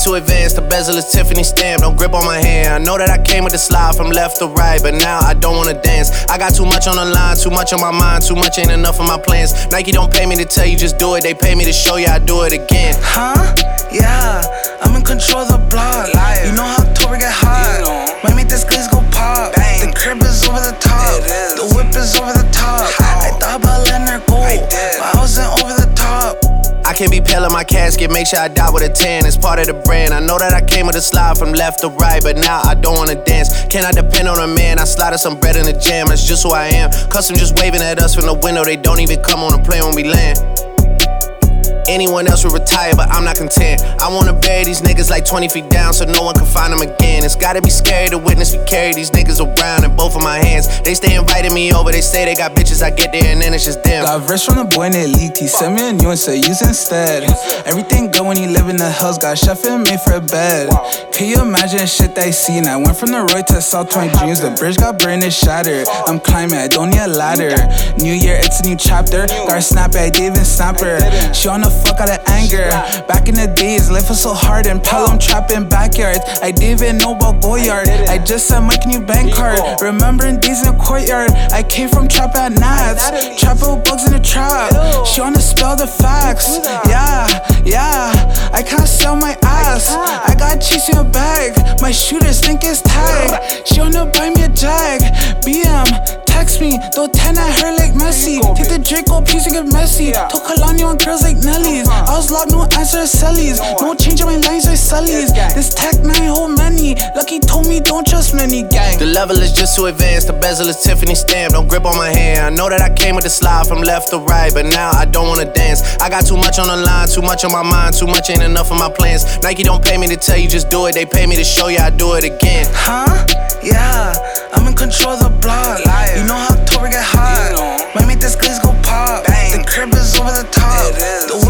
just too advanced. The bezel is Tiffany stamp, don't grip on my hand. I know that I came with the slide from left to right, but now I don't wanna dance. I got too much on the line, too much on my mind, too much ain't enough of my plans. Nike don't pay me to tell you just do it, they pay me to show you I do it again. Huh? Yeah, I'm in control of the block. You know how October get hot. Might make this glaze go pop. The crib is over the top, the whip is over the top. I thought about letting her go, but I wasn't over the top. I can't be pale in my casket, make sure I die with a 10. It's part of the brand. I know that I came with a slide from left to right, but now I don't wanna dance. Can I depend on a man? I slide some bread in the jam, that's just who I am. Custom just waving at us from the window, they don't even come on the plane when we land. Anyone else would retire, but I'm not content. I wanna bury these niggas like 20 feet down so no one can find them again. It's gotta be scary to witness me carry these niggas around in both of my hands. They stay inviting me over, they say they got bitches, I get there and then it's just them. Got verse from the boy named Elite, sent me a new one, said use instead. Everything good when you live in the hills, got chef and made for a bed. Can you imagine shit that I seen? I went from the Roy to South 20 dreams, the bridge got burned and shattered. I'm climbing, I don't need a ladder. New year, it's a new chapter. Got her snap it, I didn't even snap her. She on the fuck out of anger. Back in the days, life was so hard and Pelham trapping backyards. I didn't even know about Goyard. I just sent Mike new bank card. Remembering days in the courtyard. I came from trap at Nats. Trap out bugs in the trap. She wanna spell the facts. Yeah, I can't sell my ass. I got cheese in a bag. My shooters think it's tag. She wanna buy me a jag. BM, text me, throw 10 at her like Messi. Take the Draco piece and get messy. Told Kalani on girls like Nelly's. I was locked, no answer to Sellies. No change on my lines like Sully's. This tech 9 hold many. Lucky told me don't trust many, gang. The level is just too advanced, the bezel is Tiffany stamp, don't grip on my hand. I know that I came with the slide from left to right, but now I don't wanna dance. I got too much on the line, too much on my mind, too much ain't enough of my plans. Nike don't pay me to tell you just do it, they pay me to show you I do it again. Huh? Yeah, I'm in control of the block. You know how October get hot. Might make this glaze go pop. The crib is over the top, the